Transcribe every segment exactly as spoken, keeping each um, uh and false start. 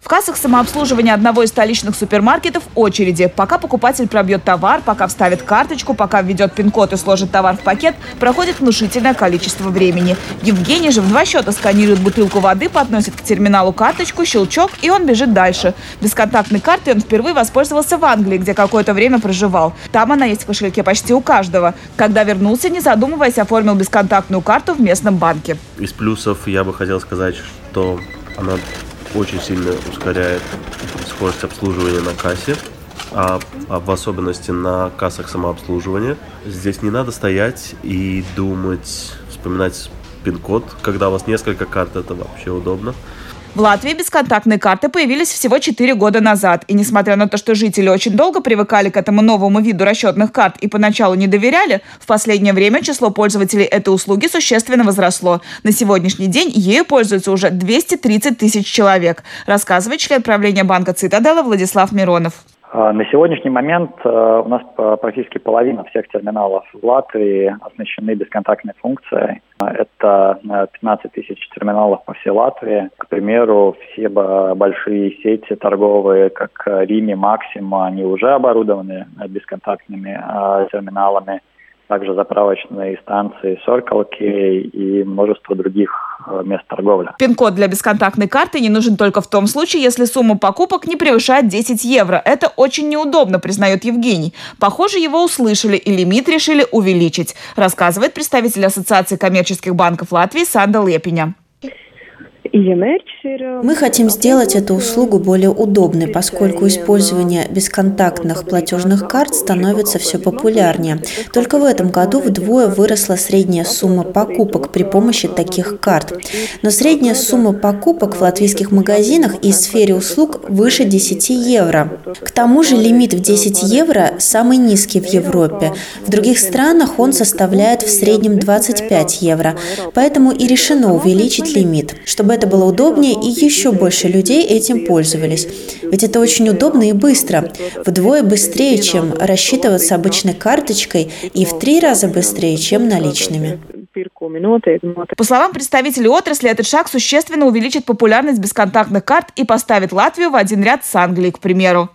кассах самообслуживания одного из столичных супермаркетов очереди. Пока покупатель пробьет товар, пока вставит карточку, пока введет пин-код и сложит товар в пакет, проходит внушительное количество времени. Евгений же в два счета сканирует бутылку воды, подносит к терминалу карточку, щелчок, и он бежит дальше. Бесконтактной картой он впервые воспользовался в Англии, где какое-то время проживал. Там она есть в кошельке почти у каждого. Когда вернулся, не задумываясь, оформил бесконтактную карту в местном банке. Из плюсов я бы хотел сказать, что она очень сильно ускоряет скорость обслуживания на кассе, а, а в особенности на кассах самообслуживания. Здесь не надо стоять и думать, вспоминать пин-код. Когда у вас несколько карт, это вообще удобно. В Латвии бесконтактные карты появились всего четыре года назад. И несмотря на то, что жители очень долго привыкали к этому новому виду расчетных карт и поначалу не доверяли, в последнее время число пользователей этой услуги существенно возросло. На сегодняшний день ею пользуются уже двести тридцать тысяч человек, рассказывает член правления банка «Цитаделла» Владислав Миронов. На сегодняшний момент у нас практически половина всех терминалов в Латвии оснащены бесконтактной функцией. Это пятнадцать тысяч терминалов по всей Латвии. К примеру, все большие сети торговые, как Риме, Максима, они уже оборудованы бесконтактными терминалами. Также заправочные станции Circle K и множество других мест торговли. Пин-код для бесконтактной карты не нужен только в том случае, если сумма покупок не превышает десять евро. Это очень неудобно, признает Евгений. Похоже, его услышали и лимит решили увеличить, рассказывает представитель Ассоциации коммерческих банков Латвии Санда Лепиня. Мы хотим сделать эту услугу более удобной, поскольку использование бесконтактных платежных карт становится все популярнее. Только в этом году вдвое выросла средняя сумма покупок при помощи таких карт. Но средняя сумма покупок в латвийских магазинах и сфере услуг выше десяти евро. К тому же лимит в десять евро самый низкий в Европе. В других странах он составляет в среднем двадцать пять евро. Поэтому и решено увеличить лимит, чтобы это было удобнее и еще больше людей этим пользовались. Ведь это очень удобно и быстро. Вдвое быстрее, чем рассчитываться обычной карточкой, и в три раза быстрее, чем наличными. По словам представителей отрасли, этот шаг существенно увеличит популярность бесконтактных карт и поставит Латвию в один ряд с Англией, к примеру.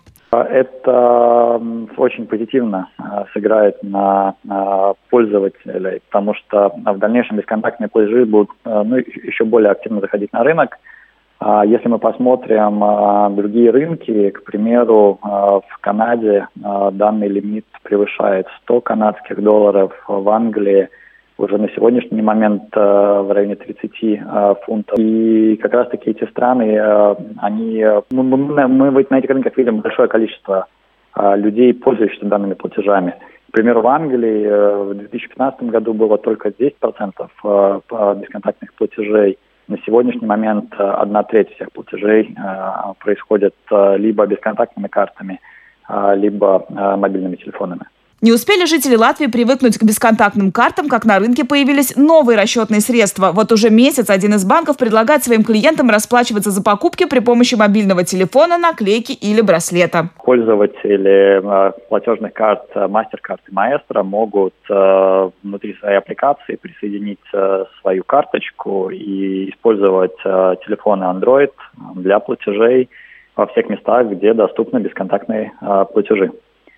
Это очень позитивно сыграет на пользователей, потому что в дальнейшем бесконтактные платежи будут ну, еще более активно заходить на рынок. Если мы посмотрим другие рынки, к примеру, в Канаде данный лимит превышает сто канадских долларов, в Англии уже на сегодняшний момент в районе тридцати фунтов. И как раз-таки эти страны, они, мы, мы на этих рынках видим большое количество людей, пользующихся данными платежами. К примеру, в Англии в две тысячи пятнадцатом году было только десять процентов бесконтактных платежей. На сегодняшний момент одна треть всех платежей происходит либо бесконтактными картами, либо мобильными телефонами. Не успели жители Латвии привыкнуть к бесконтактным картам, как на рынке появились новые расчетные средства. Вот уже месяц один из банков предлагает своим клиентам расплачиваться за покупки при помощи мобильного телефона, наклейки или браслета. Пользователи платежных карт MasterCard и Maestro могут внутри своей аппликации присоединить свою карточку и использовать телефоны Android для платежей во всех местах, где доступны бесконтактные платежи.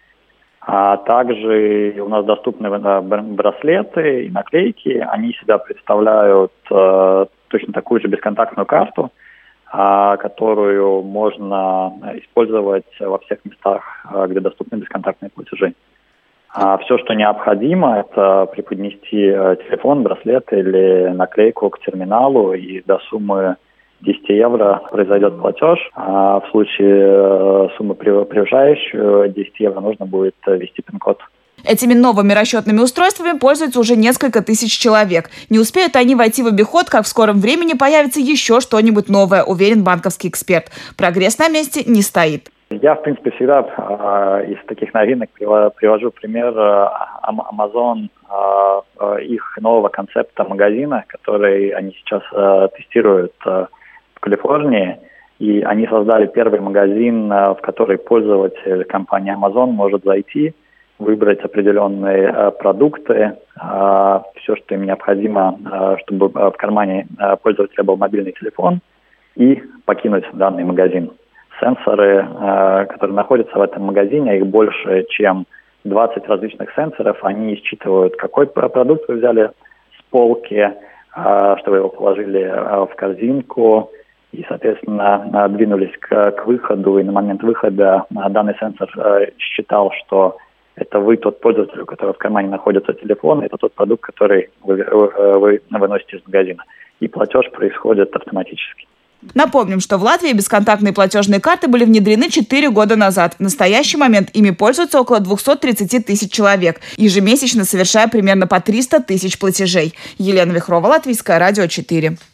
А также у нас доступны браслеты и наклейки. Они себя представляют э, точно такую же бесконтактную карту, э, которую можно использовать во всех местах, э, где доступны бесконтактные платежи. А все, что необходимо, это преподнести телефон, браслет или наклейку к терминалу, и до суммы десять евро произойдет платеж, а в случае суммы превышающей десять евро нужно будет ввести пин-код. Этими новыми расчетными устройствами пользуются уже несколько тысяч человек. Не успеют они войти в обиход, как в скором времени появится еще что-нибудь новое, уверен банковский эксперт. Прогресс на месте не стоит. Я, в принципе, всегда э, из таких новинок привожу пример э, Amazon, э, их нового концепта магазина, который они сейчас э, тестируют э, в Калифорнии. И они создали первый магазин, э, в который пользователь компании Amazon может зайти, выбрать определенные э, продукты, э, все, что им необходимо, э, чтобы в кармане э, пользователя был мобильный телефон, и покинуть данный магазин. сенсоры, которые находятся в этом магазине, их больше, чем двадцать различных сенсоров. Они считывают, какой продукт вы взяли с полки, что вы его положили в корзинку, и, соответственно, двинулись к, к выходу, и на момент выхода данный сенсор считал, что это вы тот пользователь, у которого в кармане находится телефон, это тот продукт, который вы, вы выносите из магазина. И платеж происходит автоматически. Напомним, что в Латвии бесконтактные платежные карты были внедрены четыре года назад. В настоящий момент ими пользуются около двести тридцать тысяч человек, ежемесячно совершая примерно по триста тысяч платежей. Елена Вихрова, Латвийское радио четыре.